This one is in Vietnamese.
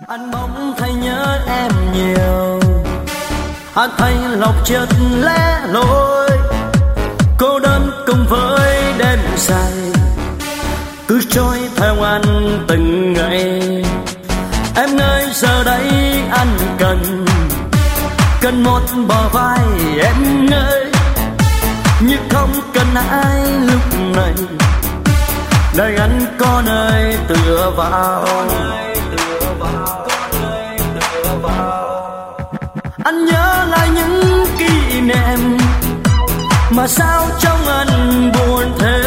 Anh bỗng thấy nhớ em nhiều, anh thấy lòng chợt lẻ loi, cô đơn cùng với đêm dài cứ trôi theo anh từng ngày. Em ơi giờ đây anh cần một bờ vai em ơi, như không cần ai lúc này, đời anh có nơi tựa vào. Anh nhớ lại những kỷ niệm mà sao trong anh buồn thế.